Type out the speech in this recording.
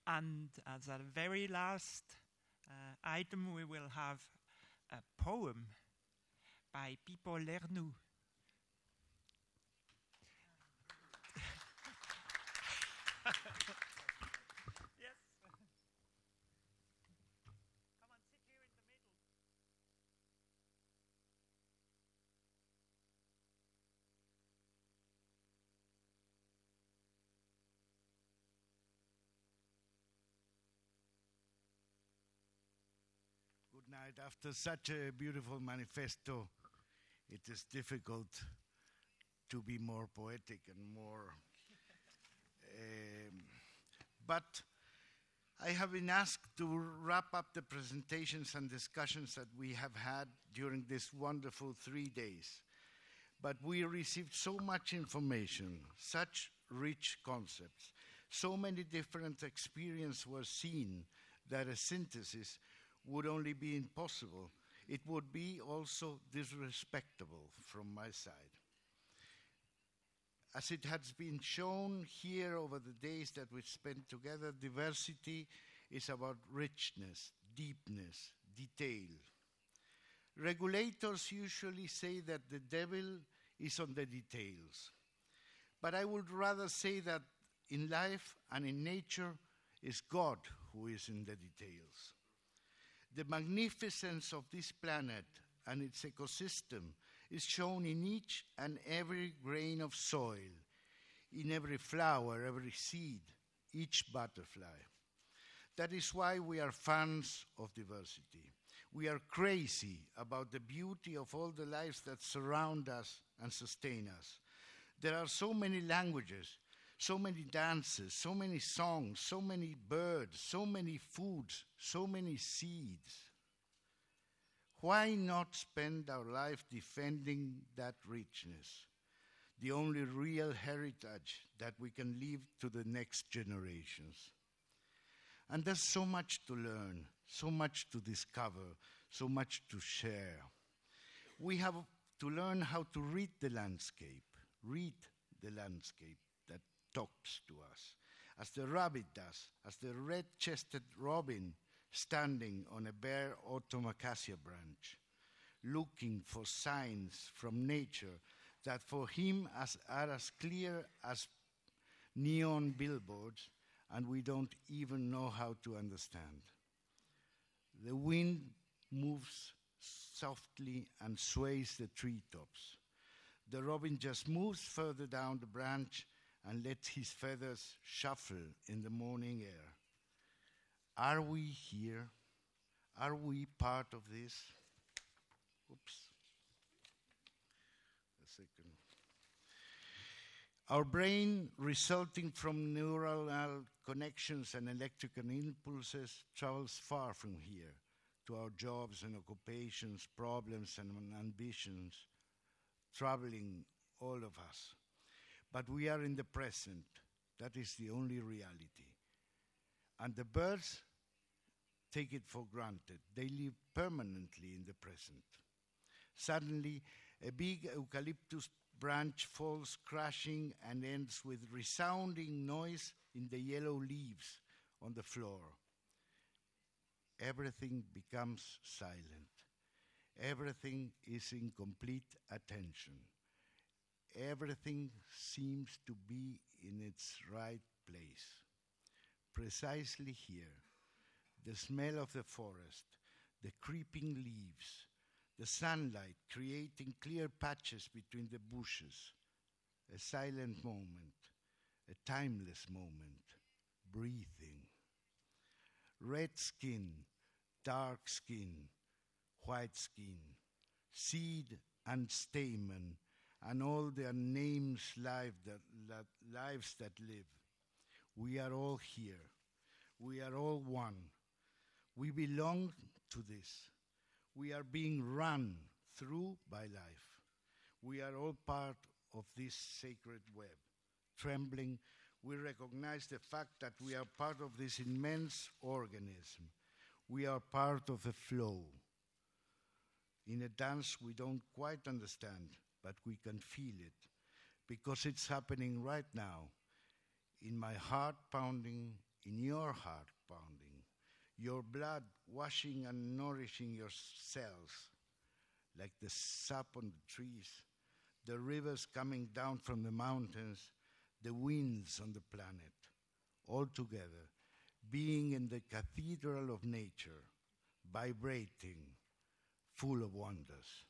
And as a very last item, we will have a poem by Pipo Lernoux. Yes. Come and sit here in the middle. Good night. After such a beautiful manifesto, it is difficult to be more poetic and more. But I have been asked to wrap up the presentations and discussions that we have had during this wonderful 3 days. But we received so much information, such rich concepts, so many different experiences were seen that a synthesis would only be impossible. It would be also disrespectable from my side. As it has been shown here over the days that we spent together, diversity is about richness, deepness, detail. Regulators usually say that the devil is on the details. But I would rather say that in life and in nature is God who is in the details. The magnificence of this planet and its ecosystem is shown in each and every grain of soil, in every flower, every seed, each butterfly. That is why we are fans of diversity. We are crazy about the beauty of all the lives that surround us and sustain us. There are so many languages, so many dances, so many songs, so many birds, so many foods, so many seeds. Why not spend our life defending that richness, the only real heritage that we can leave to the next generations? And there's so much to learn, so much to discover, so much to share. We have to learn how to read the landscape that talks to us, as the rabbit does, as the red-chested robin standing on a bare autumn acacia branch, looking for signs from nature that for him are as clear as neon billboards, and we don't even know how to understand. The wind moves softly and sways the treetops. The robin just moves further down the branch and lets his feathers shuffle in the morning air. Are we here? Are we part of this? Oops. A second. Our brain, resulting from neuronal connections and electrical impulses, travels far from here to our jobs and occupations, problems and ambitions, troubling all of us. But we are in the present. That is the only reality. And the birds take it for granted. They live permanently in the present. Suddenly, a big eucalyptus branch falls crashing and ends with resounding noise in the yellow leaves on the floor. Everything becomes silent. Everything is in complete attention. Everything seems to be in its right place. Precisely here, the smell of the forest, the creeping leaves, the sunlight creating clear patches between the bushes, a silent moment, a timeless moment, breathing. Red skin, dark skin, white skin, seed and stamen, and all their names, lives that live. We are all here. We are all one. We belong to this. We are being run through by life. We are all part of this sacred web. Trembling, we recognize the fact that we are part of this immense organism. We are part of a flow. In a dance we don't quite understand, but we can feel it, because it's happening right now, in my heart pounding, in your heart pounding, your blood washing and nourishing your cells, like the sap on the trees, the rivers coming down from the mountains, the winds on the planet, all together, being in the cathedral of nature, vibrating, full of wonders.